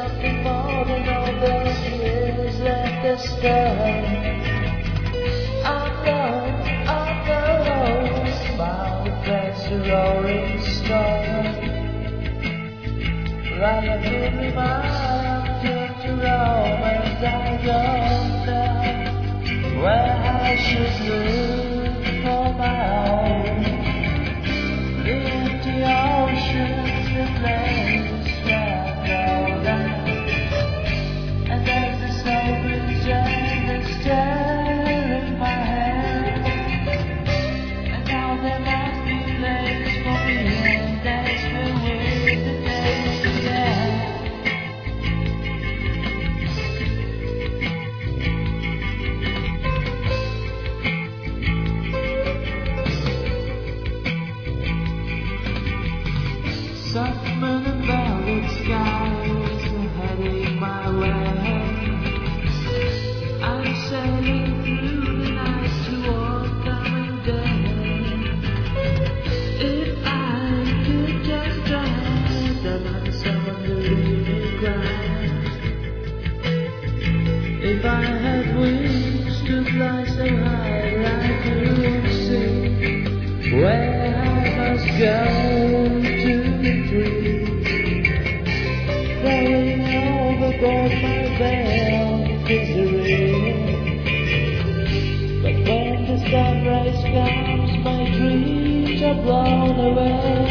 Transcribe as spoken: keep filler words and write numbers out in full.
nothing more than all those years at the start. I'm alone, I'm alone, smile across the roaring storm. Rather give me my to roam, and I don't know where I should look for my own. The empty oceans and lakes where I go down, and as the sun brings in the stare in my head, and now there must be place for me, and that's filled with the days again. Soft moon and velvet skies are heading my way. I'm sailing through the night toward coming day. If I could just drive the lights on the river grind. If I had wings to fly so high that I could see where I must go to. Throwing overboard my veil of misery. But when the sunrise comes, my dreams are blown away.